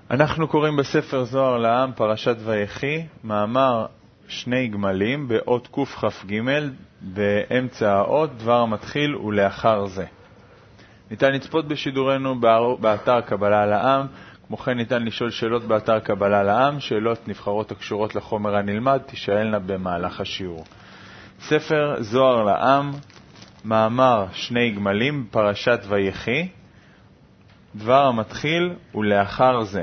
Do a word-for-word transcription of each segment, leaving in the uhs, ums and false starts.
אנחנו קוראים בספר זוהר לעם פרשת ויחי, מאמר שני גמלים באות קכ"ג, באמצע האות דבר המתחיל ולאחר זה. ניתן לצפות בשידורנו באתר קבלה לעם, כמו כן ניתן לשאול שאלות באתר קבלה לעם, שאלות נבחרות הקשורות לחומר הנלמד תשאלנה במהלך השיעור. ספר זוהר לעם, מאמר שני גמלים, פרשת ויחי, דבר המתחיל ולאחר זה.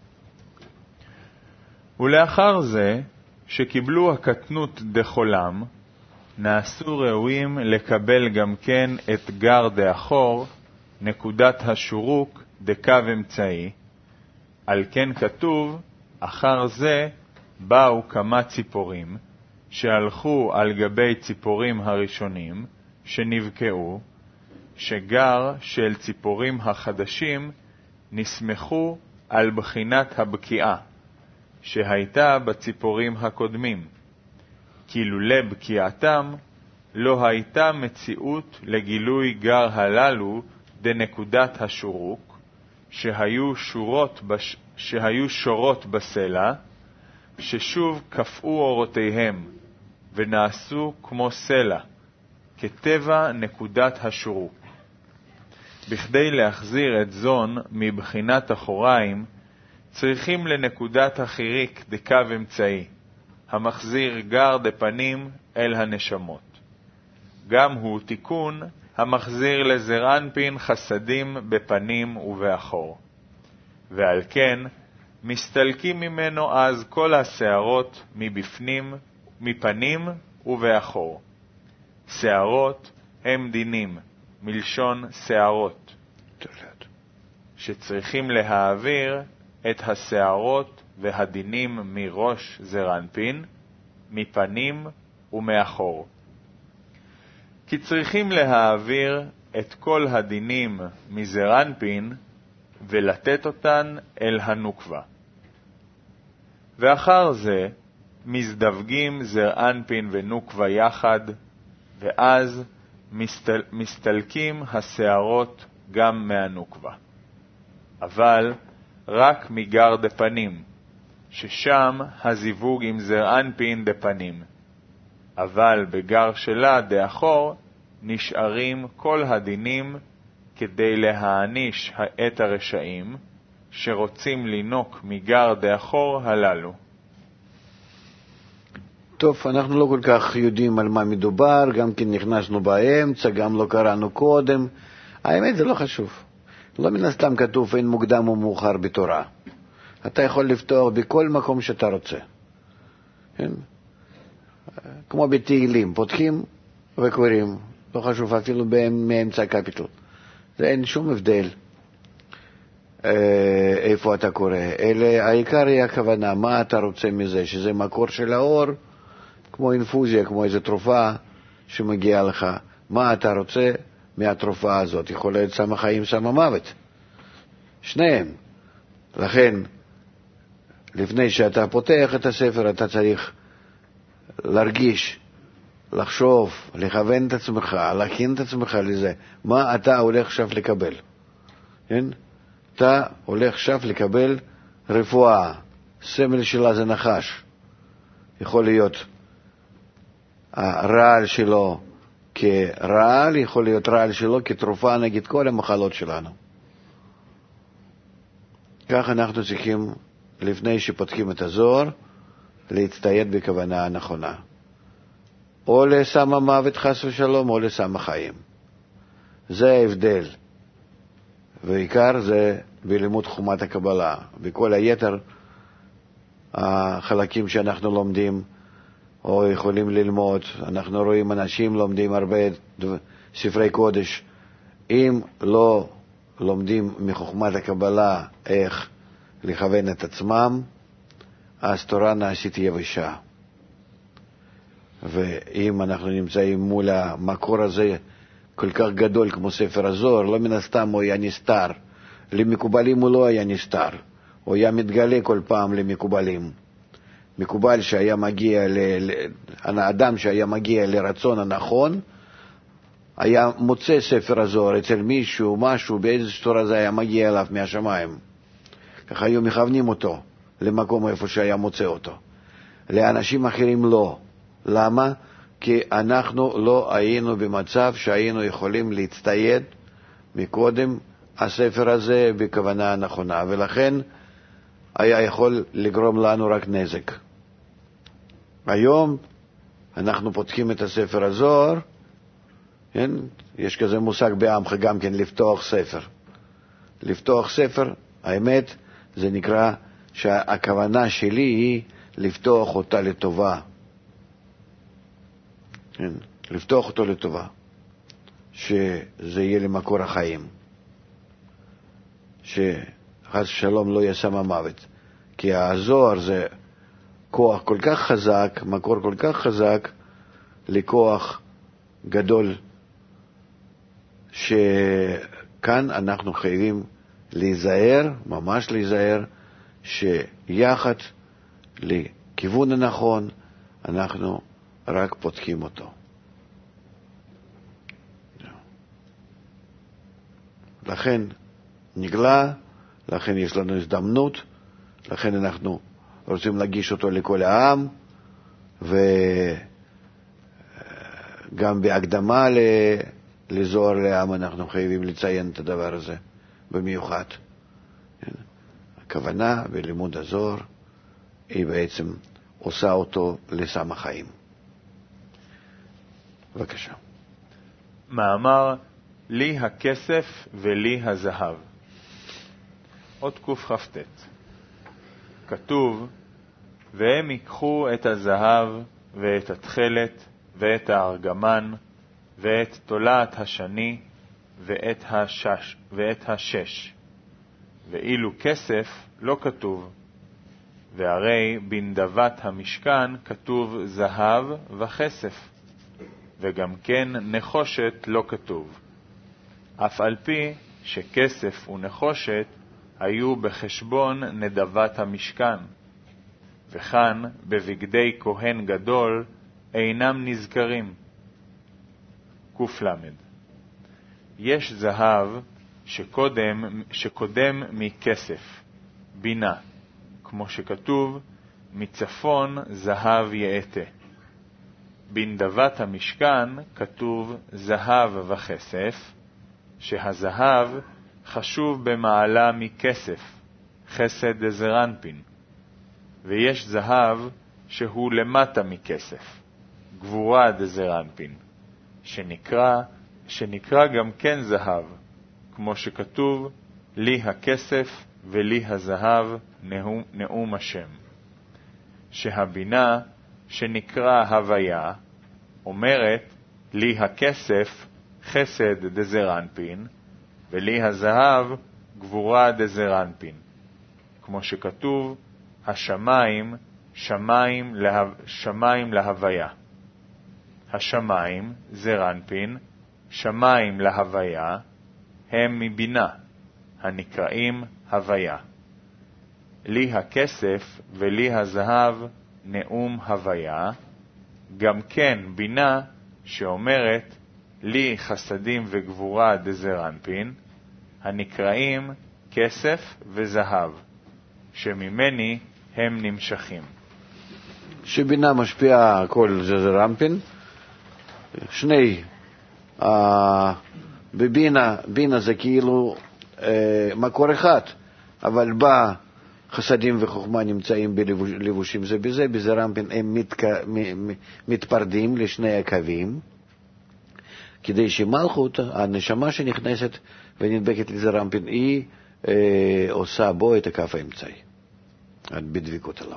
ולאחר זה, שקיבלו הקטנות דחולם, נעשו ראויים לקבל גם כן את גר דאחור, נקודת השורוק דקו אמצעי. על כן כתוב, אחר זה באו כמה ציפורים, שהלכו על גבי ציפורים הראשונים, שנבקעו, שגר של ציפורים החדשים נסמכו על בחינת הבקיעה, שהייתה בציפורים הקודמים. כי לולא בקיעתם, לא הייתה מציאות לגילוי גר הללו דנקודת השורוק, שהיו, שורות בש... שהיו שורות בסלע, ששוב קפאו אורותיהם, ונעשו כמו סלע, כטבע נקודת השורוק. בכדי להחזיר את זון מבחינת אחוריים, צריכים לנקודת החיריק דקו אמצעי, המחזיר גר דפנים אל הנשמות. גם הוא תיקון המחזיר לזרענפין חסדים בפנים ובאחור. ועל כן מסתלקים ממנו אז כל השערות מבפנים, מפנים ובאחור. שערות הם דינים, מלשון שערות, שצריכים להעביר את השערות והדינים מראש זרענפין, מפנים ומאחור. כי צריכים להעביר את כל הדינים מזרענפין ולתת אותן אל הנוקבה. ואחר זה מזדווגים זרענפין ונוקבה יחד, ואז מסתל... מסתלקים השערות גם מהנוקבה. אבל רק מגר דפנים, ששם הזיווג עם זרענפין דפנים. אבל בגר שלה דאחור נשארים כל הדינים כדי להעניש את הרשעים שרוצים לינוק מגר דאחור הללו. טוב, אנחנו לא כל כך יודעים על מה מדובר, גם כן נכנסנו באמצע, גם לא קראנו קודם. האמת זה לא חשוב. לא מן הסתם כתוב אין מוקדם ומאוחר בתורה. אתה יכול לפתוח בכל מקום שאתה רוצה. כן? כמו בתהילים, פותחים וקוראים. לא חשוב אפילו באמצע הקפיטול. זה אין שום הבדל איפה אתה קורא. אלה, העיקר היא הכוונה, מה אתה רוצה מזה, שזה מקור של האור, כמו אינפוזיה, כמו איזו תרופה שמגיעה לך. מה אתה רוצה מהתרופה הזאת? יכול להיות סם החיים, סם המוות. שניהם. לכן, לפני שאתה פותח את הספר, אתה צריך להרגיש, לחשוב, לכוון את עצמך, להכין את עצמך לזה. מה אתה הולך עכשיו לקבל? כן? אתה הולך עכשיו לקבל רפואה. סמל שלה זה נחש. יכול להיות הרעל שלו כרעל, יכול להיות רעל שלו כתרופה נגד כל המחלות שלנו. כך אנחנו צריכים, לפני שפותחים את הזוהר, להצטייד בכוונה הנכונה. או לסם המוות חס ושלום, או לסם החיים. זה ההבדל. ועיקר זה בלימוד חומת הקבלה. וכל היתר החלקים שאנחנו לומדים, או יכולים ללמוד, אנחנו רואים אנשים לומדים הרבה ספרי קודש. אם לא לומדים מחוכמת הקבלה איך לכוון את עצמם, אז תורה נעשית יבשה. ואם אנחנו נמצאים מול המקור הזה כל כך גדול כמו ספר הזוהר, לא מן הסתם הוא היה נסתר. למקובלים הוא לא היה נסתר. הוא היה מתגלה כל פעם למקובלים. מקובל שהיה מגיע, ל... האדם שהיה מגיע לרצון הנכון, היה מוצא ספר הזוהר אצל מישהו, משהו, באיזו צורה זה היה מגיע אליו מהשמיים. ככה היו מכוונים אותו למקום איפה שהיה מוצא אותו. לאנשים אחרים לא. למה? כי אנחנו לא היינו במצב שהיינו יכולים להצטייד מקודם הספר הזה בכוונה הנכונה, ולכן היה יכול לגרום לנו רק נזק. היום אנחנו פותחים את הספר הזוהר, כן? יש כזה מושג בעמך גם כן, לפתוח ספר. לפתוח ספר, האמת, זה נקרא שהכוונה שלי היא לפתוח אותה לטובה. כן? לפתוח אותו לטובה. שזה יהיה למקור החיים. שחס ושלום לא יהיה שם המוות. כי הזוהר זה כוח כל כך חזק, מקור כל כך חזק, לכוח גדול, שכאן אנחנו חייבים להיזהר, ממש להיזהר, שיחד לכיוון הנכון אנחנו רק פותחים אותו. לכן נגלה, לכן יש לנו הזדמנות, לכן אנחנו רוצים להגיש אותו לכל העם, וגם בהקדמה לזוהר לעם אנחנו חייבים לציין את הדבר הזה במיוחד. הכוונה בלימוד הזוהר היא בעצם עושה אותו לסם החיים. בבקשה. מאמר לי הכסף ולי הזהב. עוד קוף חפטט. כתוב, והם ייקחו את הזהב ואת התחלת ואת הארגמן ואת תולעת השני ואת השש, ואת השש. ואילו כסף לא כתוב, והרי בנדבת המשכן כתוב זהב וכסף, וגם כן נחושת לא כתוב. אף על פי שכסף ונחושת היו בחשבון נדבת המשכן, וכאן בבגדי כהן גדול אינם נזכרים. קוף למד. יש זהב שקודם, שקודם מכסף, בינה, כמו שכתוב, מצפון זהב יעתה. בנדבת המשכן כתוב זהב וכסף, שהזהב חשוב במעלה מכסף, חסד דזרנפין, ויש זהב שהוא למטה מכסף, גבורה דזרנפין, שנקרא, שנקרא גם כן זהב, כמו שכתוב, לי הכסף ולי הזהב נאום, נאום השם. שהבינה שנקרא הוויה אומרת, לי הכסף חסד דזרנפין, ולי הזהב גבורה דזרנפין, כמו שכתוב, השמיים שמיים, לה, שמיים להוויה. השמיים זרנפין, שמיים להוויה, הם מבינה, הנקראים הוויה. לי הכסף ולי הזהב נאום הוויה, גם כן בינה שאומרת, לי חסדים וגבורה דזרנפין, הנקראים כסף וזהב, שממני הם נמשכים. שבינה משפיעה על כל זרנפין, שני, אה, בבינה, בינה זה כאילו אה, מקור אחד, אבל בה חסדים וחוכמה נמצאים בלבושים זה בזה, בזרנפין הם מתק... מתפרדים לשני הקווים, כדי שמלכות, הנשמה שנכנסת ונדבקת לזרנפין, היא אה, עושה בו את הקו האמצעי, בדבקות עליו.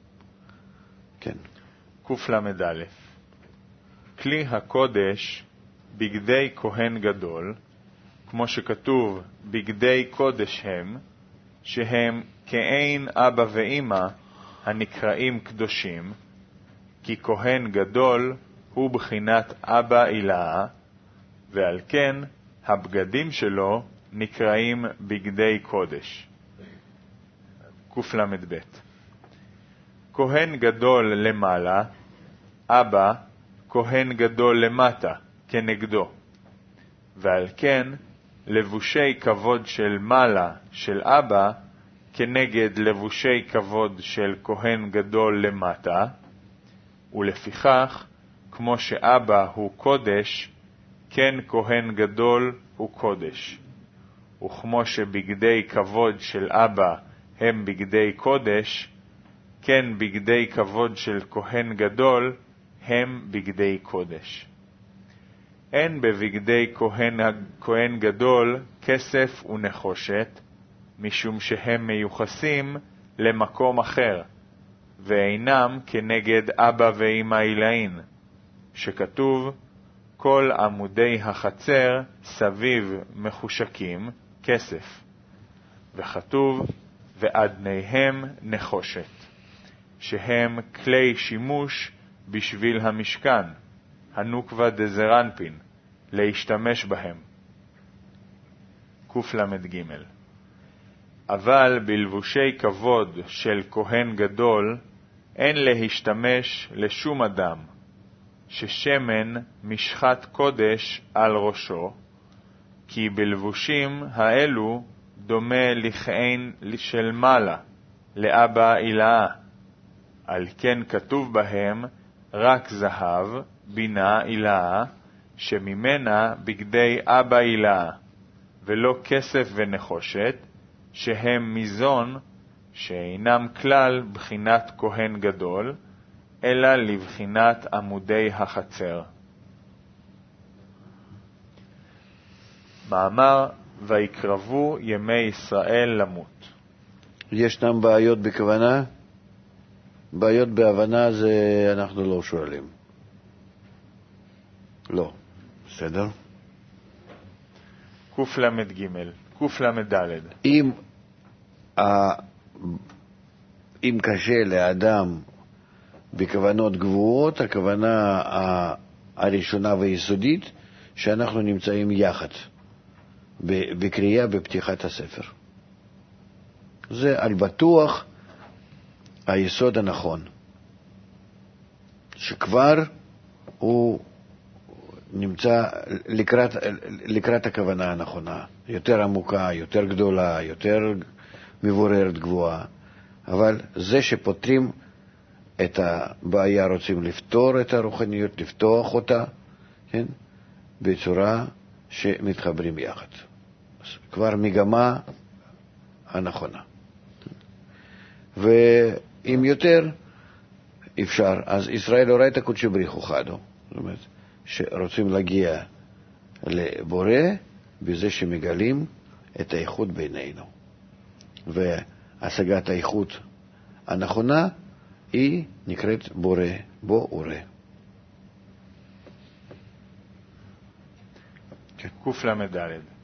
כן. קוף למד א', כלי הקודש בגדי כהן גדול, כמו שכתוב בגדי קודש הם, שהם כאין אבא ואמא הנקראים קדושים, כי כהן גדול הוא בחינת אבא אילאה, ועל כן הבגדים שלו נקראים בגדי קודש. קוף למד ב', כהן גדול למעלה, אבא כהן גדול למטה כנגדו, ועל כן לבושי כבוד של מעלה של אבא כנגד לבושי כבוד של כהן גדול למטה, ולפיכך, כמו שאבא הוא קודש, כן כהן גדול הוא קודש. וכמו שבגדי כבוד של אבא הם בגדי קודש, כן בגדי כבוד של כהן גדול הם בגדי קודש. אין בבגדי כהן, כהן גדול כסף ונחושת, משום שהם מיוחסים למקום אחר, ואינם כנגד אבא ואמא עילאין, שכתוב, כל עמודי החצר סביב מחושקים כסף, וכתוב, ועדניהם נחושת, שהם כלי שימוש בשביל המשכן, הנוקבה דזרנפין, להשתמש בהם. קל"ג. אבל בלבושי כבוד של כהן גדול אין להשתמש לשום אדם, ששמן משחת קודש על ראשו, כי בלבושים האלו דומה לכהן של מעלה, לאבא אילאה. על כן כתוב בהם רק זהב, בינה אילאה, שממנה בגדי אבא אילאה, ולא כסף ונחושת, שהם מזון, שאינם כלל בחינת כהן גדול, אלא לבחינת עמודי החצר. מאמר ויקרבו ימי ישראל למות. ישנם בעיות בכוונה? בעיות בהבנה זה אנחנו לא שואלים. לא. בסדר? קל"ג, קל"ד. אם, אם קשה לאדם בכוונות גבוהות, הכוונה הראשונה והיסודית, שאנחנו נמצאים יחד בקריאה בפתיחת הספר. זה על בטוח היסוד הנכון, שכבר הוא נמצא לקראת, לקראת הכוונה הנכונה, יותר עמוקה, יותר גדולה, יותר מבוררת גבוהה. אבל זה שפותרים את הבעיה, רוצים לפתור את הרוחניות, לפתוח אותה, כן? בצורה שמתחברים יחד. כבר מגמה הנכונה. ואם יותר אפשר, אז ישראל הוראה את הקודשי בריחו חדו. זאת אומרת, שרוצים להגיע לבורא בזה שמגלים את האיכות בינינו. והשגת האיכות הנכונה היא נקראת בורא, בו ורא. קל"ד.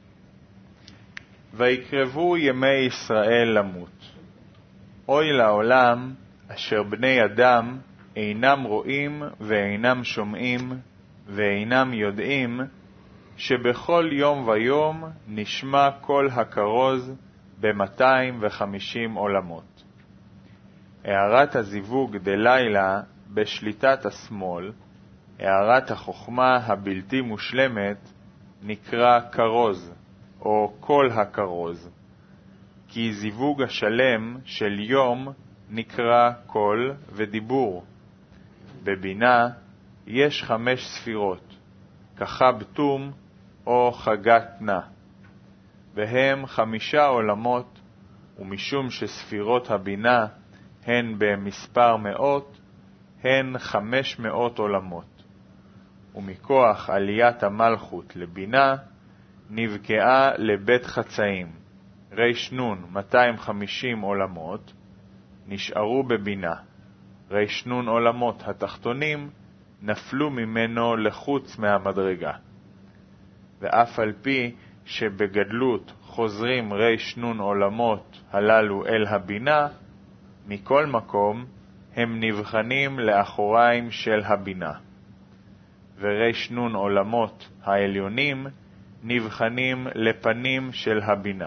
ויקרבו ימי ישראל למות. אוי לעולם אשר בני אדם אינם רואים ואינם שומעים ואינם יודעים, שבכל יום ויום נשמע כל הכרוז ב-מאתיים וחמישים עולמות. הערת הזיווג דלילה בשליטת השמאל, הערת החוכמה הבלתי מושלמת, נקרא כרוז, או כל הכרוז, כי זיווג השלם של יום נקרא קול ודיבור. בבינה יש חמש ספירות, כחב תום או חגת נע, והם חמישה עולמות, ומשום שספירות הבינה הן במספר מאות, הן חמש מאות עולמות. ומכוח עליית המלכות לבינה, נבקעה לבית חצאים, ריש נון מאתיים וחמישים עולמות, נשארו בבינה. ריש נון עולמות התחתונים נפלו ממנו לחוץ מהמדרגה. ואף על פי שבגדלות חוזרים ריש נון עולמות הללו אל הבינה, מכל מקום הם נבחנים לאחוריים של הבינה. וריש נון עולמות העליונים נבחנים לפנים של הבינה.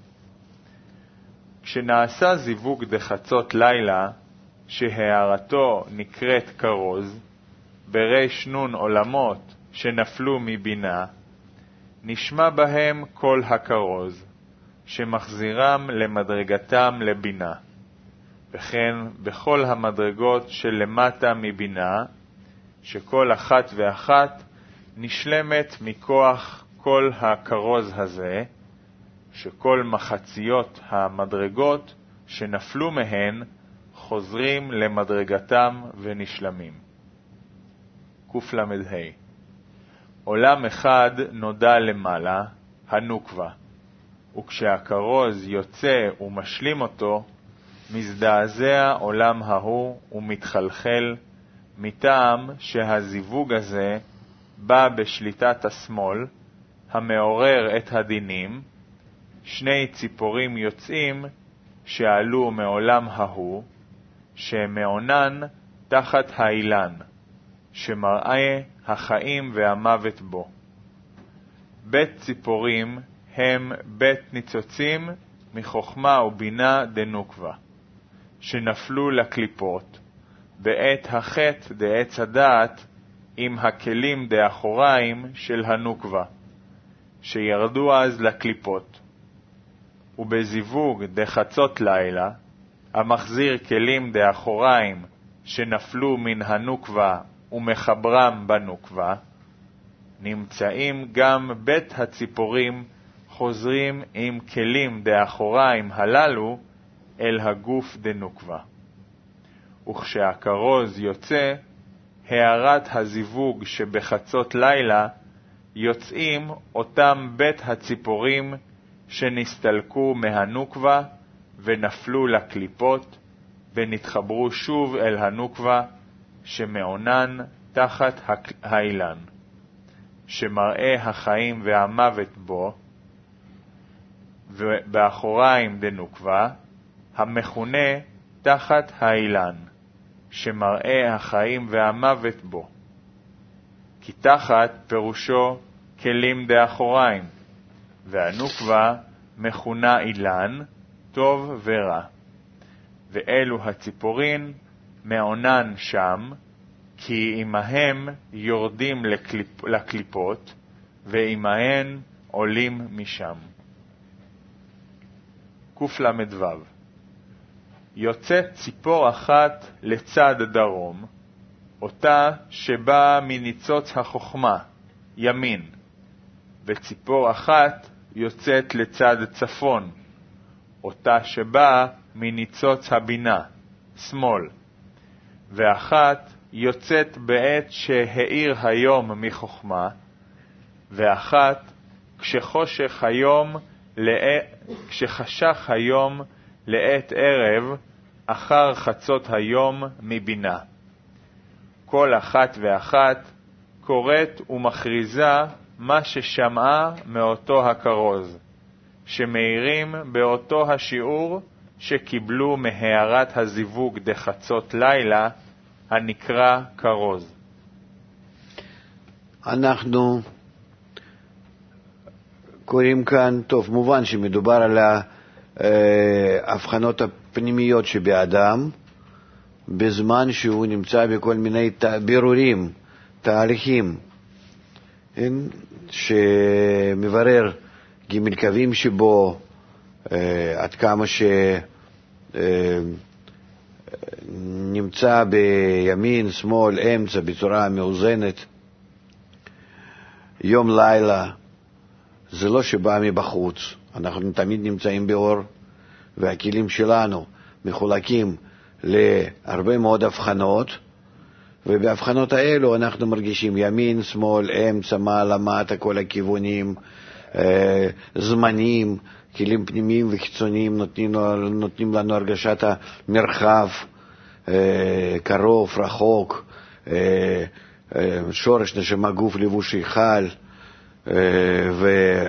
כשנעשה זיווג דחצות לילה, שהערתו נקראת כרוז, בריש נון עולמות שנפלו מבינה, נשמע בהם כל הכרוז, שמחזירם למדרגתם לבינה. וכן בכל המדרגות שלמטה מבינה, שכל אחת ואחת נשלמת מכוח כל הכרוז הזה, שכל מחציות המדרגות שנפלו מהן חוזרים למדרגתם ונשלמים. קל"ה. עולם אחד נודע למעלה, הנוקבה, וכשהכרוז יוצא ומשלים אותו, מזדעזע עולם ההוא ומתחלחל, מטעם שהזיווג הזה בא בשליטת השמאל, המעורר את הדינים, שני ציפורים יוצאים שעלו מעולם ההוא, שמעונן תחת האילן, שמראה החיים והמוות בו. בית ציפורים הם בית ניצוצים מחוכמה ובינה דנוקבה, שנפלו לקליפות, בעת החטא דעץ הדעת עם הכלים דאחוריים של הנוקבה, שירדו אז לקליפות. ובזיווג דחצות לילה, המחזיר כלים דאחוריים שנפלו מן הנוקבה ומחברם בנוקבה, נמצאים גם בית הציפורים חוזרים עם כלים דאחוריים הללו אל הגוף דנוקבה. וכשהכרוז יוצא, הערת הזיווג שבחצות לילה, יוצאים אותם בית הציפורים שנסתלקו מהנוקבה ונפלו לקליפות, ונתחברו שוב אל הנוקבה שמעונן תחת האילן, שמראה החיים והמוות בו, ובאחוריים דנוקבה, המכונה תחת האילן, שמראה החיים והמוות בו. כי תחת פירושו כלים דאחוריים, והנוקבה מכונה אילן, טוב ורע. ואלו הציפורין מעונן שם, כי עמהם יורדים לקליפ, לקליפות, ועמהן עולים משם. קל"ו. יוצאת ציפור אחת לצד דרום, אותה שבאה מניצוץ החוכמה, ימין, וציפור אחת יוצאת לצד צפון, אותה שבאה מניצוץ הבינה, שמאל, ואחת יוצאת בעת שהאיר היום מחוכמה, ואחת כשחושך היום, כשחשך היום לעת ערב, אחר חצות היום מבינה. כל אחת ואחת קוראת ומכריזה מה ששמעה מאותו הכרוז, שמאירים באותו השיעור שקיבלו מהערת הזיווג דחצות לילה, הנקרא כרוז. אנחנו קוראים כאן, טוב, מובן שמדובר על ההבחנות הפנימיות שבאדם, בזמן שהוא נמצא בכל מיני בירורים, תהליכים, שמברר ג' קווים שבו, עד כמה שנמצא בימין, שמאל, אמצע, בצורה מאוזנת. יום לילה, זה לא שבא מבחוץ, אנחנו תמיד נמצאים באור, והכלים שלנו מחולקים להרבה מאוד הבחנות, ובהבחנות האלו אנחנו מרגישים ימין, שמאל, אמצע, מעלה, מטה, כל הכיוונים, אה, זמנים, כלים פנימיים וחיצוניים נותנים, נותנים לנו הרגשת המרחב, אה, קרוב, רחוק, אה, אה, שורש, נשמה, גוף, לבוש, היכל, אה, ו...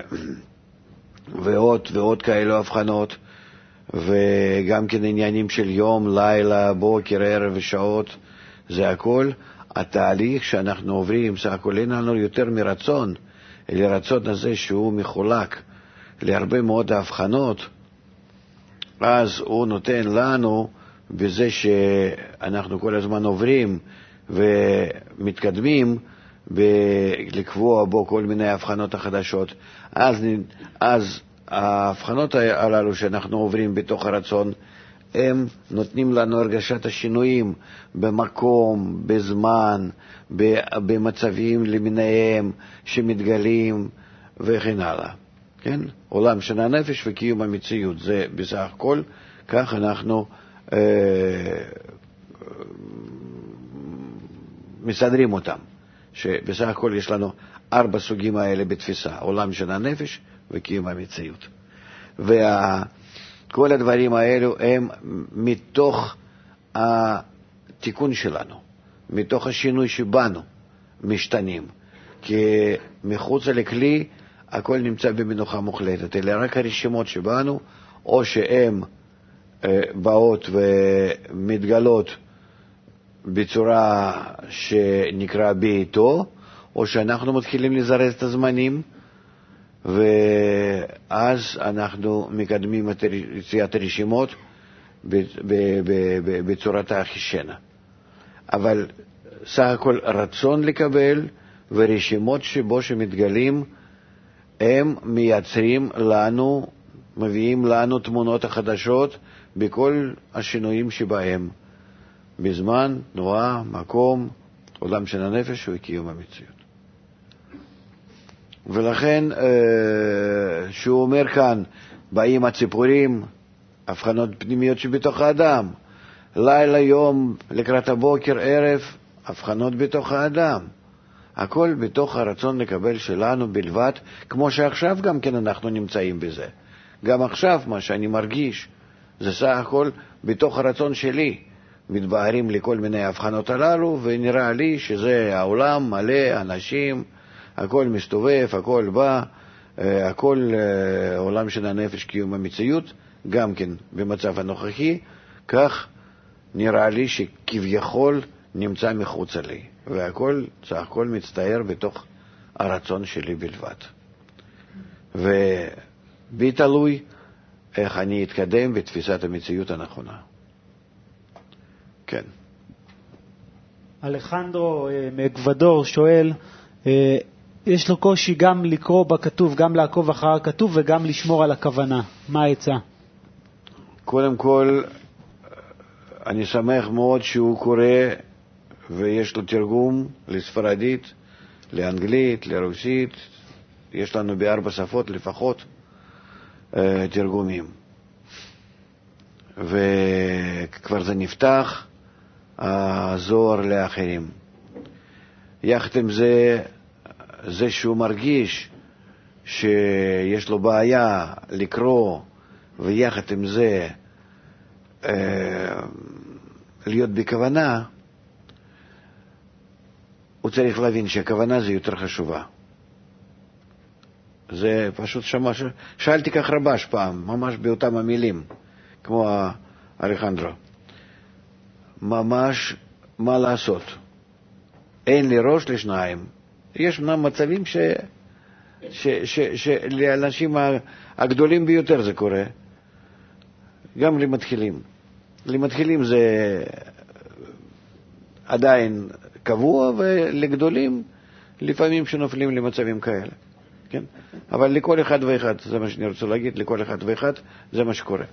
ועוד ועוד כאלו הבחנות, וגם כן עניינים של יום, לילה, בוקר, ערב ושעות, זה הכל התהליך שאנחנו עוברים. סך הכל אין לנו יותר מרצון, אלא רצון הזה שהוא מחולק להרבה מאוד הבחנות, אז הוא נותן לנו בזה שאנחנו כל הזמן עוברים ומתקדמים לקבוע בו כל מיני הבחנות החדשות. אז, אז ההבחנות הללו שאנחנו עוברים בתוך הרצון, הם נותנים לנו הרגשת השינויים במקום, בזמן, במצבים למיניהם שמתגלים וכן הלאה. כן? עולם של הנפש וקיום המציאות, זה בסך הכל, כך אנחנו אה, מסדרים אותם, שבסך הכל יש לנו ארבע סוגים האלה בתפיסה, עולם של הנפש וקיום המציאות. וכל הדברים האלו הם מתוך התיקון שלנו, מתוך השינוי שבנו משתנים, כי מחוץ לכלי הכל נמצא במנוחה מוחלטת, אלא רק הרשימות שבנו, או שהן באות ומתגלות בצורה שנקרא בעיתו, או שאנחנו מתחילים לזרז את הזמנים, ואז אנחנו מקדמים את יציאת הרשימות בצורתה החישנה. אבל סך הכל רצון לקבל ורשימות שבו שמתגלים, הם מייצרים לנו, מביאים לנו תמונות החדשות בכל השינויים שבהם, בזמן, תנועה, מקום, עולם של הנפש וקיום המציאות. ולכן, שהוא אומר כאן, באים הציפורים, הבחנות פנימיות שבתוך האדם, לילה, יום, לקראת הבוקר, ערב, הבחנות בתוך האדם. הכל בתוך הרצון לקבל שלנו בלבד, כמו שעכשיו גם כן אנחנו נמצאים בזה. גם עכשיו מה שאני מרגיש, זה סך הכל בתוך הרצון שלי. מתבהרים לי כל מיני הבחנות הללו, ונראה לי שזה העולם מלא, אנשים, הכל מסתובב, הכל בא, הכל עולם של הנפש קיום המציאות, גם כן במצב הנוכחי, כך נראה לי שכביכול נמצא מחוץ לי, והכל סך הכל מצטער בתוך הרצון שלי בלבד. ובי תלוי איך אני אתקדם בתפיסת המציאות הנכונה. כן. אלחנדרו מאקוודור שואל, יש לו קושי גם לקרוא בכתוב, גם לעקוב אחר הכתוב וגם לשמור על הכוונה. מה העצה? קודם כל, אני שמח מאוד שהוא קורא ויש לו תרגום לספרדית, לאנגלית, לרוסית. יש לנו בארבע שפות לפחות תרגומים. וכבר זה נפתח, הזוהר לאחרים. יחד עם זה, זה שהוא מרגיש שיש לו בעיה לקרוא, ויחד עם זה אה, להיות בכוונה, הוא צריך להבין שהכוונה זה יותר חשובה. זה פשוט שמע, שאלתי כך רבש פעם, ממש באותם המילים, כמו אלחנדרו. ממש מה לעשות? אין לי ראש לשניים. יש מצבים ש... ש... ש... שלאנשים הגדולים ביותר זה קורה. גם למתחילים. למתחילים זה עדיין קבוע, ולגדולים לפעמים שנופלים למצבים כאלה. כן? אבל לכל אחד ואחד, זה מה שאני רוצה להגיד, לכל אחד ואחד זה מה שקורה.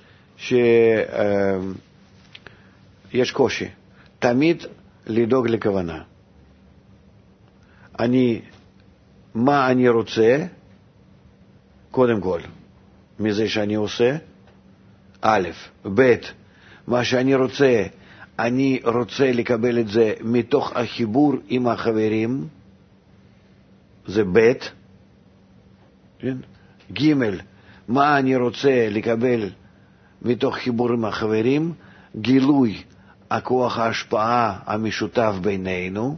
שיש קושי. תמיד לדאוג לכוונה. אני, מה אני רוצה, קודם כל, מזה שאני עושה, א', ב', מה שאני רוצה, אני רוצה לקבל את זה מתוך החיבור עם החברים, זה ב', כן? ג', מה אני רוצה לקבל מתוך חיבור עם החברים, גילוי הכוח ההשפעה המשותף בינינו,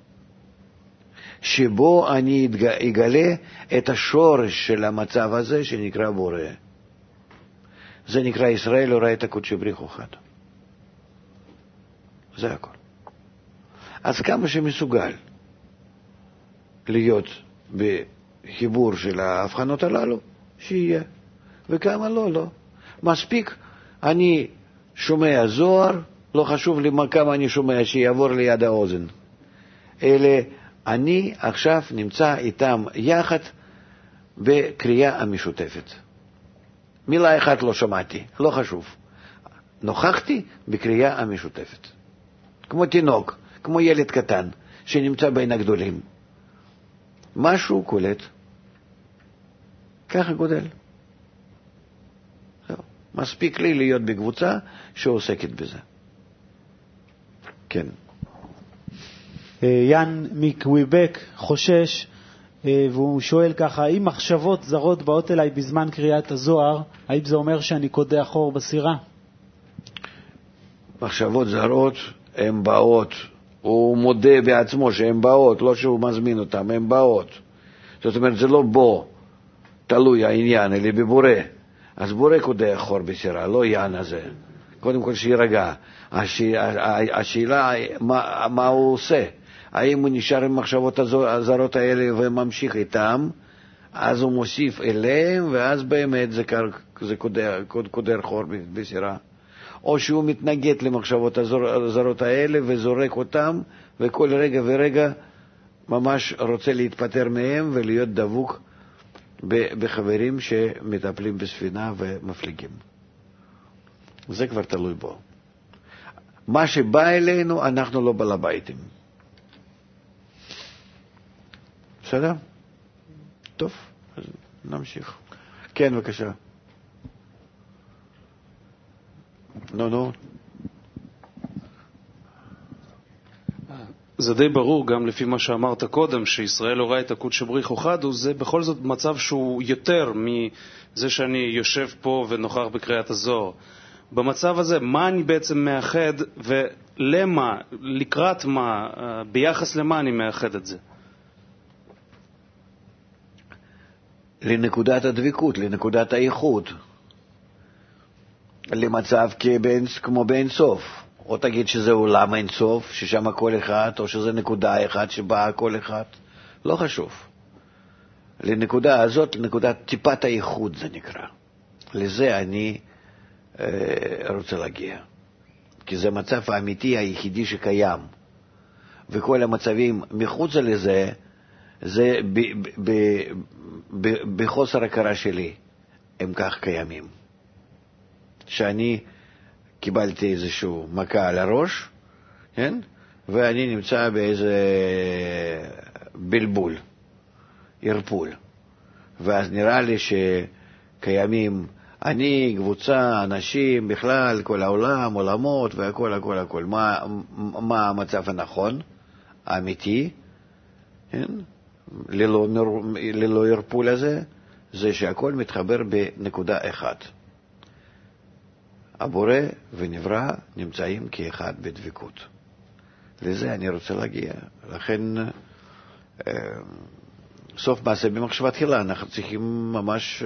שבו אני אגלה את השורש של המצב הזה שנקרא בורא. זה נקרא ישראל הורא את הקודשי בריחו חד. זה הכל. אז כמה שמסוגל להיות בחיבור של ההבחנות הללו, שיהיה. וכמה לא, לא. מספיק, אני שומע זוהר, לא חשוב לי כמה אני שומע, שיעבור ליד האוזן. אלה, אני עכשיו נמצא איתם יחד בקריאה המשותפת. מילה אחת לא שמעתי, לא חשוב. נוכחתי בקריאה המשותפת. כמו תינוק, כמו ילד קטן שנמצא בין הגדולים. משהו קולט. ככה גודל. מספיק לי להיות בקבוצה שעוסקת בזה. כן. יאן מקוויבק חושש, והוא שואל ככה, אם מחשבות זרות באות אליי בזמן קריאת הזוהר, האם זה אומר שאני קודח חור בסירה? מחשבות זרות הן באות, הוא מודה בעצמו שהן באות, לא שהוא מזמין אותן, הן באות. זאת אומרת, זה לא בו, תלוי העניין, אלא בבורא. אז בורא קודח חור בסירה, לא יען הזה. קודם כל שירגע. השאלה, מה, מה הוא עושה? האם הוא נשאר עם מחשבות הזרות האלה וממשיך איתם, אז הוא מוסיף אליהם, ואז באמת זה, זה קודר, קודר חור בסירה. או שהוא מתנגד למחשבות הזרות האלה וזורק אותם, וכל רגע ורגע ממש רוצה להתפטר מהם ולהיות דבוק בחברים שמטפלים בספינה ומפליגים. זה כבר תלוי בו. מה שבא אלינו, אנחנו לא בעל הביתים. בסדר? טוב, אז נמשיך. כן, בבקשה. נו, נו. זה די ברור, גם לפי מה שאמרת קודם, שישראל הוראה את הקודש בריך וחדו, זה בכל זאת מצב שהוא יותר מזה שאני יושב פה ונוכח בקריאת הזוהר. במצב הזה, מה אני בעצם מאחד ולמה, לקראת מה, ביחס למה אני מאחד את זה? לנקודת הדבקות, לנקודת האיחוד, למצב כבין, כמו באין סוף. או תגיד שזה עולם אין סוף, ששם כל אחד, או שזה נקודה אחת שבה כל אחד, לא חשוב. לנקודה הזאת, לנקודת טיפת האיחוד זה נקרא. לזה אני אה, רוצה להגיע. כי זה מצב האמיתי היחידי שקיים. וכל המצבים מחוץ לזה, זה ב, ב, ב, ב, בחוסר הכרה שלי, הם כך קיימים. שאני קיבלתי איזשהו מכה על הראש, כן? ואני נמצא באיזה בלבול, ערפול. ואז נראה לי שקיימים אני, קבוצה, אנשים, בכלל, כל העולם, עולמות והכל, הכל, הכל. מה, מה המצב הנכון, האמיתי, כן? ללא, ללא ערפול הזה, זה שהכל מתחבר בנקודה אחת. הבורא ונברא נמצאים כאחד בדבקות. לזה אני רוצה להגיע. לכן, סוף מעשה במחשבה תחילה, אנחנו צריכים ממש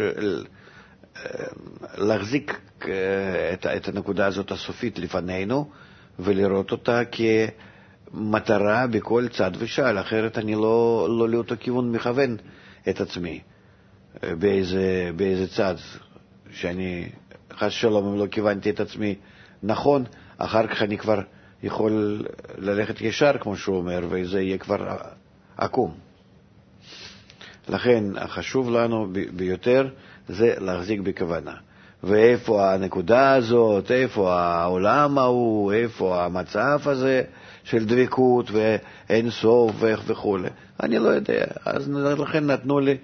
להחזיק את, את הנקודה הזאת הסופית לפנינו, ולראות אותה כמטרה בכל צד ושעל, אחרת אני לא, לא לאותו כיוון מכוון את עצמי, באיזה, באיזה צד שאני חס שלום אם לא כיוונתי את עצמי נכון, אחר כך אני כבר יכול ללכת ישר כמו שהוא אומר, וזה יהיה כבר עקום. לכן החשוב לנו ביותר זה להחזיק בכוונה. ואיפה הנקודה הזאת, איפה העולם ההוא, איפה המצב הזה של דבקות ואין סוף וכו'. אני לא יודע. אז לכן נתנו לי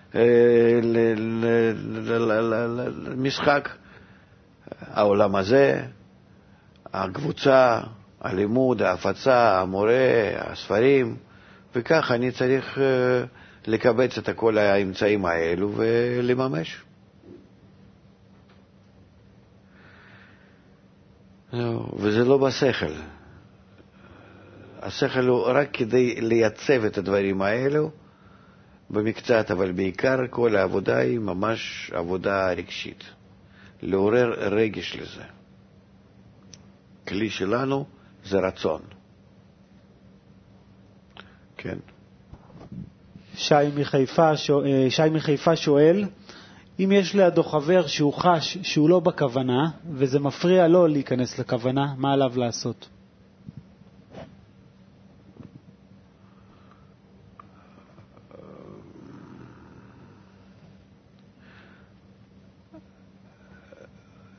למשחק העולם הזה, הקבוצה, הלימוד, ההפצה, המורה, הספרים, וכך אני צריך לקבץ את כל האמצעים האלו ולממש. וזה לא בשכל. השכל הוא רק כדי לייצב את הדברים האלו במקצת, אבל בעיקר כל העבודה היא ממש עבודה רגשית. לעורר רגש לזה. כלי שלנו זה רצון. כן. שי מחיפה, שואל, שי מחיפה שואל, אם יש לידו חבר שהוא חש שהוא לא בכוונה, וזה מפריע לו להיכנס לכוונה, מה עליו לעשות?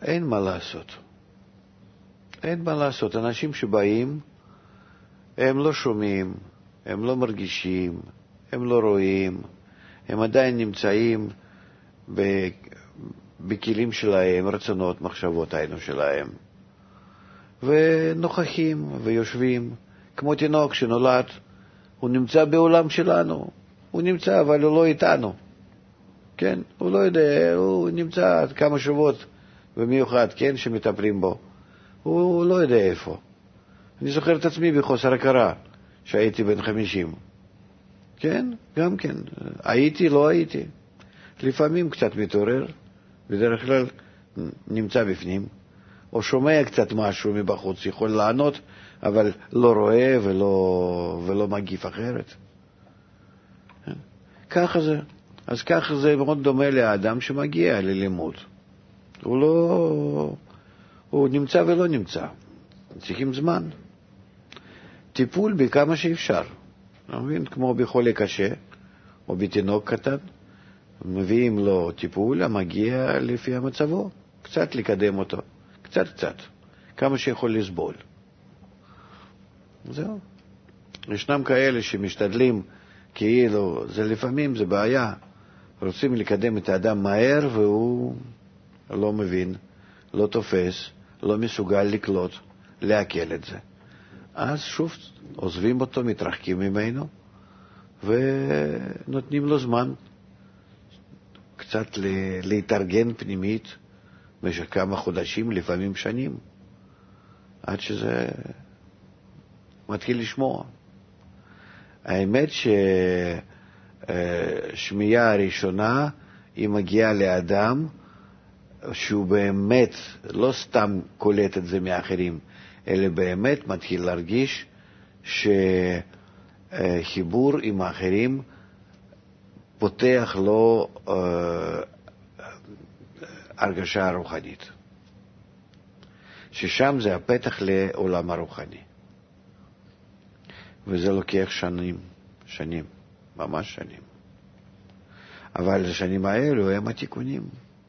אין מה לעשות. אין מה לעשות. אנשים שבאים, הם לא שומעים, הם לא מרגישים, הם לא רואים, הם עדיין נמצאים בכלים שלהם, רצונות, מחשבות היינו שלהם, ונוכחים ויושבים, כמו תינוק שנולד, הוא נמצא בעולם שלנו, הוא נמצא אבל הוא לא איתנו, כן? הוא לא יודע, הוא נמצא כמה שבועות במיוחד, כן, שמטפלים בו, הוא לא יודע איפה. אני זוכר את עצמי בחוסר הכרה, שהייתי בן חמישים, כן, גם כן, הייתי, לא הייתי. לפעמים קצת מתעורר, בדרך כלל נמצא בפנים, או שומע קצת משהו מבחוץ, יכול לענות, אבל לא רואה ולא, ולא מגיב אחרת. ככה זה. אז ככה זה מאוד דומה לאדם שמגיע ללימוד. הוא לא, הוא נמצא ולא נמצא. צריכים זמן. טיפול בכמה שאפשר. אני מבין, כמו בחולה קשה, או בתינוק קטן, מביאים לו טיפול המגיע לפי המצבו, קצת לקדם אותו, קצת קצת, כמה שיכול לסבול. זהו. ישנם כאלה שמשתדלים, כאילו, זה לפעמים זה בעיה, רוצים לקדם את האדם מהר והוא לא מבין, לא תופס, לא מסוגל לקלוט, להקל את זה. אז שוב עוזבים אותו, מתרחקים ממנו, ונותנים לו זמן קצת להתארגן פנימית במשך כמה חודשים, לפעמים שנים, עד שזה מתחיל לשמוע. האמת ששמיעה הראשונה היא מגיעה לאדם שהוא באמת לא סתם קולט את זה מאחרים, אלא באמת מתחיל להרגיש שחיבור עם האחרים פותח לו אה, הרגשה רוחנית, ששם זה הפתח לעולם הרוחני, וזה לוקח שנים, שנים, ממש שנים, אבל השנים האלו הם התיקונים,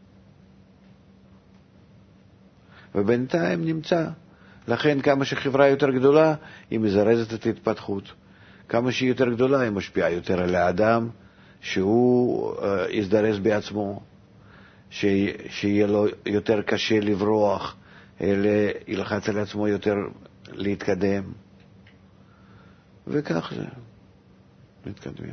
ובינתיים נמצא. לכן כמה שחברה יותר גדולה היא מזרזת את ההתפתחות, כמה שהיא יותר גדולה היא משפיעה יותר על האדם, שהוא uh, יזדרז בעצמו, ש... שיהיה לו יותר קשה לברוח, אלא ילחץ על עצמו יותר להתקדם, וכך זה מתקדמים.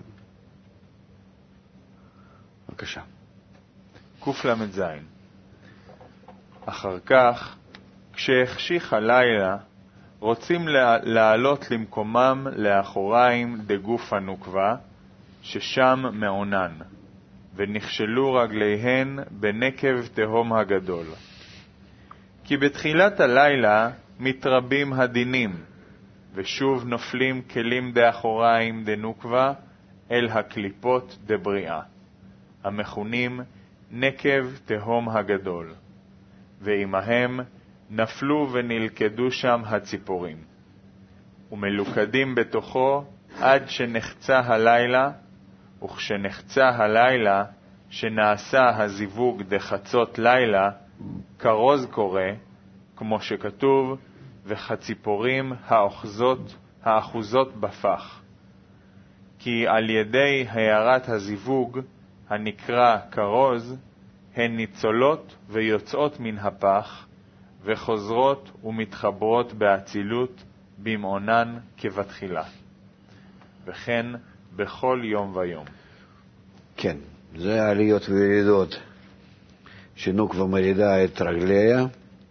בבקשה. קוף למד זין. אחר כך, כשהחשיך הלילה, רוצים לעלות למקומם לאחוריים דגוף הנוקבה, ששם מעונן, ונכשלו רגליהן בנקב תהום הגדול. כי בתחילת הלילה מתרבים הדינים, ושוב נופלים כלים דאחוריים דנוקבה אל הקליפות דבריאה, המכונים נקב תהום הגדול, ועמהם נפלו ונלכדו שם הציפורים, ומלוכדים בתוכו עד שנחצה הלילה, וכשנחצה הלילה, שנעשה הזיווג דחצות לילה, כרוז קורא, כמו שכתוב, וכציפורים האחוזות, האחוזות בפח. כי על ידי הערת הזיווג, הנקרא כרוז, הן ניצולות ויוצאות מן הפח, וחוזרות ומתחברות באצילות במעונן כבתחילה. וכן בכל יום ויום. כן, זה העליות וירידות שנוקבה מרידה את רגליה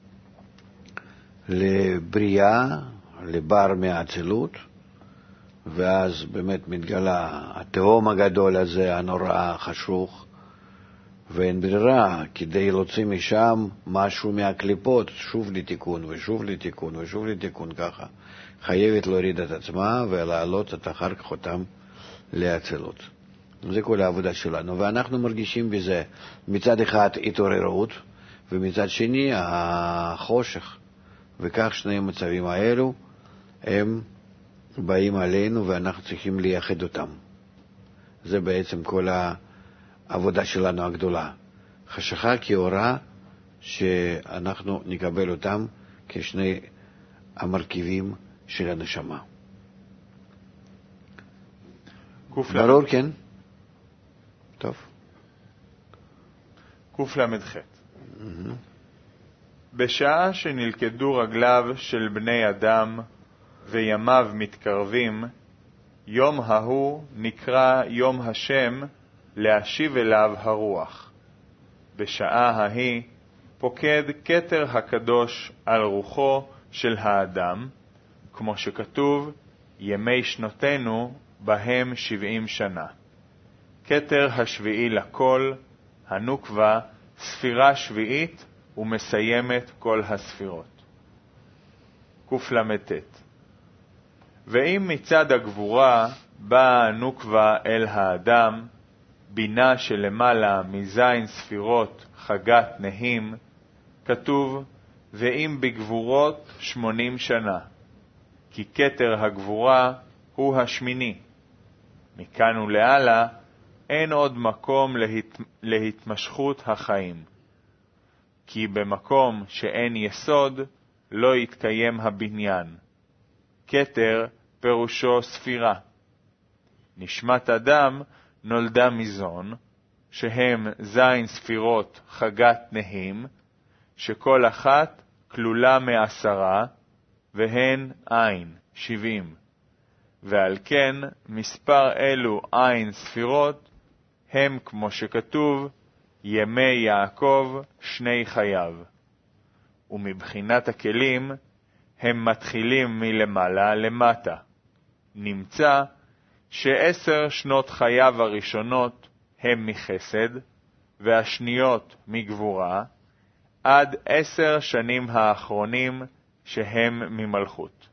לבריאה, לבר מהאצילות, ואז באמת מתגלה התהום הגדול הזה, הנורא, החשוך, ואין ברירה, כדי להוציא משם משהו מהקליפות, שוב לתיקון ושוב לתיקון ושוב לתיקון ככה. חייבת להוריד את עצמה ולהעלות את אחר כך אותם להצילות. זה כל העבודה שלנו, ואנחנו מרגישים בזה מצד אחד התעוררות, ומצד שני החושך, וכך שני המצבים האלו הם באים עלינו ואנחנו צריכים לייחד אותם. זה בעצם כל העבודה שלנו הגדולה. חשכה כאורה שאנחנו נקבל אותם כשני המרכיבים של הנשמה. ברור, כן? טוב. קוף למדחת. בשעה שנלכדו רגליו של בני אדם וימיו מתקרבים, יום ההוא נקרא יום השם להשיב אליו הרוח. בשעה ההיא פוקד כתר הקדוש על רוחו של האדם, כמו שכתוב, ימי שנותינו בהם שבעים שנה. כתר השביעי לכל, הנוקבה, ספירה שביעית ומסיימת כל הספירות. קוף למתת. ואם מצד הגבורה באה הנוקבה אל האדם, בינה שלמעלה מזין ספירות חגת נהים, כתוב, ואם בגבורות שמונים שנה, כי כתר הגבורה הוא השמיני. מכאן ולהלה אין עוד מקום להת... להתמשכות החיים. כי במקום שאין יסוד לא יתקיים הבניין. כתר פירושו ספירה. נשמת אדם נולדה מזון, שהם זין ספירות חגת נהים, שכל אחת כלולה מעשרה, והן עין, שבעים. ועל כן מספר אלו עין ספירות, הם כמו שכתוב, ימי יעקב שני חייו. ומבחינת הכלים, הם מתחילים מלמעלה למטה. נמצא שעשר שנות חייו הראשונות הם מחסד, והשניות מגבורה, עד עשר שנים האחרונים שהם ממלכות.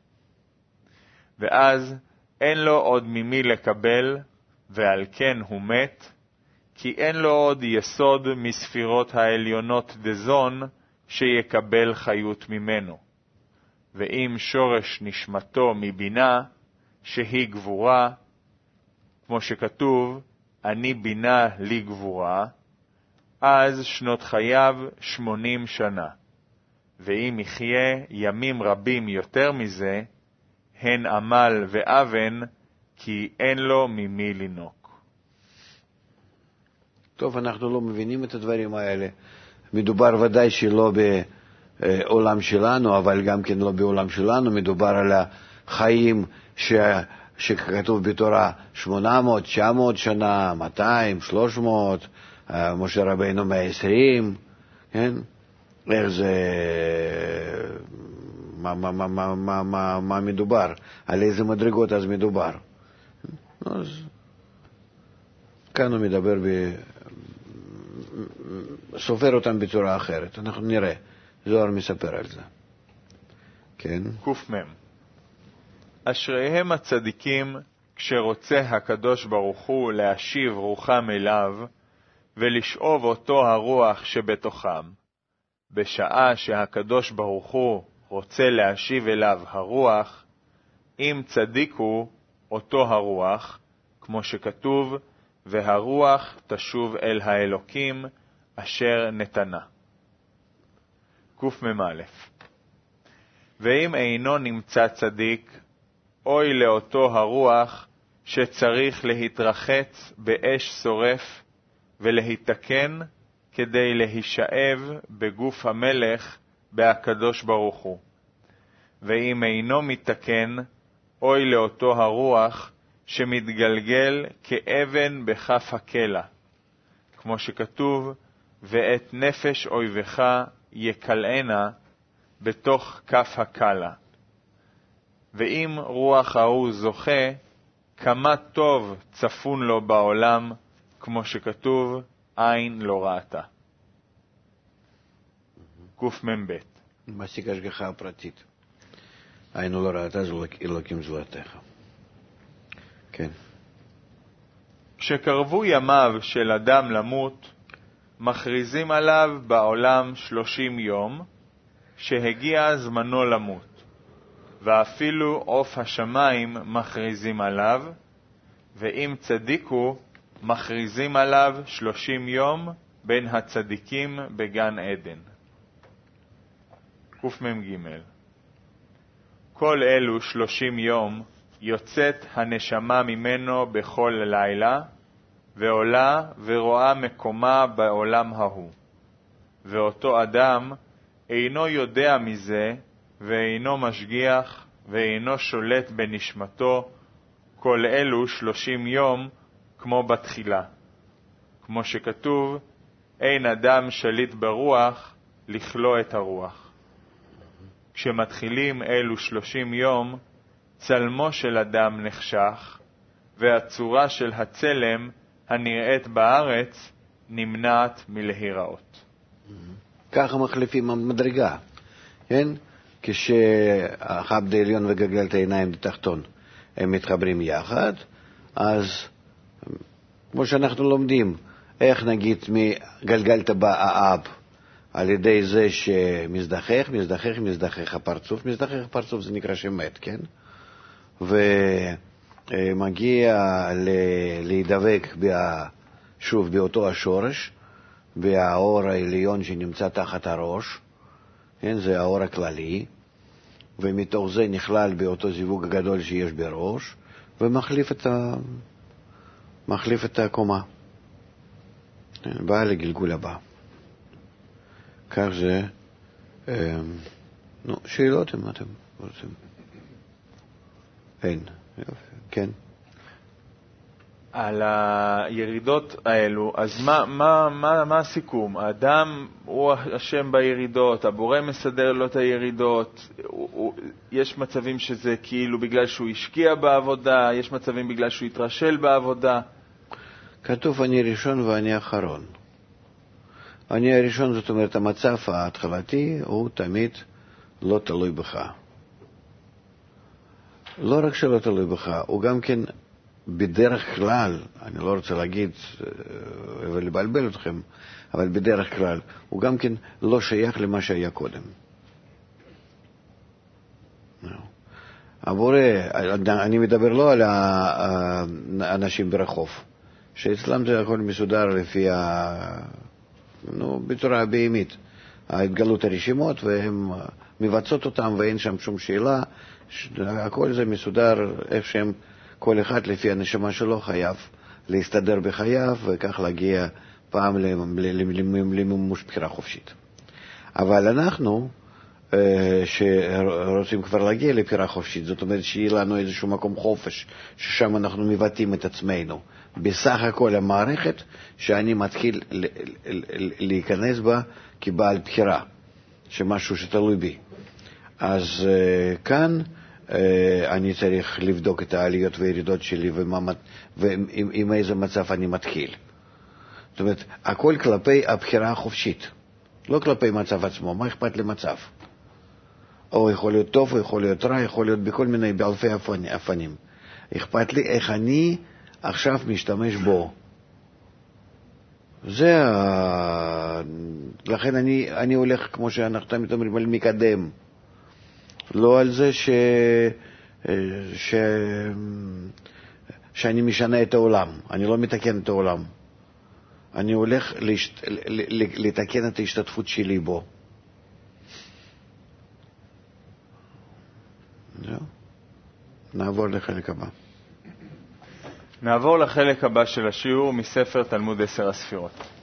ואז אין לו עוד ממי לקבל, ועל כן הוא מת, כי אין לו עוד יסוד מספירות העליונות דזון שיקבל חיות ממנו. ואם שורש נשמתו מבינה, שהיא גבורה, כמו שכתוב, אני בינה לי גבורה, אז שנות חייו שמונים שנה. ואם יחיה ימים רבים יותר מזה, הן עמל ואבן, כי אין לו ממי לנוק. טוב, אנחנו לא מבינים את הדברים האלה. מדובר ודאי שלא בעולם שלנו, אבל גם כן לא בעולם שלנו. מדובר על החיים ש... שכתוב בתורה שמונה מאות, תשע מאות שנה, מאתיים, שלוש מאות, משה רבינו מאה ועשרים, כן? איך זה... מה, מה, מה, מה, מה, מה, מה מדובר? על איזה מדרגות אז מדובר? אז כאן הוא מדבר, ב... סופר אותם בצורה אחרת. אנחנו נראה. זוהר מספר על זה. כן? קוף מם. אשריהם הצדיקים כשרוצה הקדוש ברוך הוא להשיב רוחם אליו ולשאוב אותו הרוח שבתוכם. בשעה שהקדוש ברוך הוא רוצה להשיב אליו הרוח, אם צדיקו אותו הרוח, כמו שכתוב, והרוח תשוב אל האלוקים אשר נתנה. קוף ממא'. ואם אינו נמצא צדיק, אוי לאותו הרוח שצריך להתרחץ באש שורף ולהתקן כדי להישאב בגוף המלך בהקדוש ברוך הוא. ואם אינו מתקן, אוי לאותו הרוח שמתגלגל כאבן בכף הקלע, כמו שכתוב, ואת נפש אויבך יקלענה בתוך כף הקלע. ואם רוח ההוא זוכה, כמה טוב צפון לו בעולם, כמו שכתוב, עין לא ראתה. קוף מב'. מסיק השגחה הפרטית. עין לא ראתה זו אלוקים זולתך. כן. כשקרבו ימיו של אדם למות, מכריזים עליו בעולם שלושים יום, שהגיע זמנו למות. ואפילו עוף השמיים מכריזים עליו, ואם צדיקו, מכריזים עליו שלושים יום בין הצדיקים בגן עדן. קמ"ג. כל אלו שלושים יום יוצאת הנשמה ממנו בכל לילה, ועולה ורואה מקומה בעולם ההוא. ואותו אדם אינו יודע מזה, ואינו משגיח, ואינו שולט בנשמתו, כל אלו שלושים יום כמו בתחילה. כמו שכתוב, אין אדם שליט ברוח לכלוא את הרוח. כשמתחילים אלו שלושים יום, צלמו של אדם נחשך, והצורה של הצלם הנראית בארץ נמנעת מלהיראות. ככה מחליפים המדרגה, כן? כשהחבד העליון וגלגלת העיניים לתחתון הם מתחברים יחד, אז כמו שאנחנו לומדים, איך נגיד מגלגלת באב, על ידי זה שמזדחך, מזדחך, מזדחך הפרצוף, מזדחך הפרצוף זה נקרא שמת, כן? ומגיע להידבק שוב באותו השורש, והאור העליון שנמצא תחת הראש, כן? זה האור הכללי, ומתוך זה נכלל באותו זיווג הגדול שיש בראש, ומחליף את, ה... מחליף את הקומה. בא לגלגול הבא. כך זה, אה, נו, שאלות אם אתם רוצים. אין, כן. על הירידות האלו, אז מה, מה, מה, מה הסיכום? האדם הוא השם בירידות, הבורא מסדר לו את הירידות, הוא, הוא, יש מצבים שזה כאילו בגלל שהוא השקיע בעבודה, יש מצבים בגלל שהוא התרשל בעבודה. כתוב אני ראשון ואני אחרון. אני הראשון, זאת אומרת, המצב ההתחלתי הוא תמיד לא תלוי בך. לא רק שלא תלוי בך, הוא גם כן בדרך כלל, אני לא רוצה להגיד ולבלבל אתכם, אבל בדרך כלל, הוא גם כן לא שייך למה שהיה קודם. הבורא, אני מדבר לא על האנשים ברחוב, שאצלם זה הכל מסודר לפי ה... נו, בצורה הבהמית. ההתגלות הרשימות, והם מבצעות אותם, ואין שם שום שאלה. הכל זה מסודר, איפה שהם, כל אחד לפי הנשמה שלו חייב להסתדר בחייו, וכך להגיע פעם למימוש בחירה חופשית. אבל אנחנו, שרוצים כבר להגיע לבחירה חופשית, זאת אומרת שיהיה לנו איזשהו מקום חופש, ששם אנחנו מבטאים את עצמנו. בסך הכל המערכת שאני מתחיל להיכנס בה כבעל בחירה, שמשהו שתלוי בי. אז uh, כאן uh, אני צריך לבדוק את העליות והירידות שלי ועם איזה מצב אני מתחיל. זאת אומרת, הכל כלפי הבחירה החופשית, לא כלפי מצב עצמו. מה אכפת למצב? או יכול להיות טוב, או יכול להיות רע, יכול להיות בכל מיני, באלפי אופנים. אכפת לי איך אני עכשיו משתמש בו. זה, לכן אני, אני הולך, כמו שאנחנו תמיד אומרים, על מקדם. לא על זה ש, ש, שאני משנה את העולם. אני לא מתקן את העולם. אני הולך להשת, לתקן את ההשתתפות שלי בו. זהו. נעבור לחלק הבא. נעבור לחלק הבא של השיעור מספר תלמוד עשר הספירות.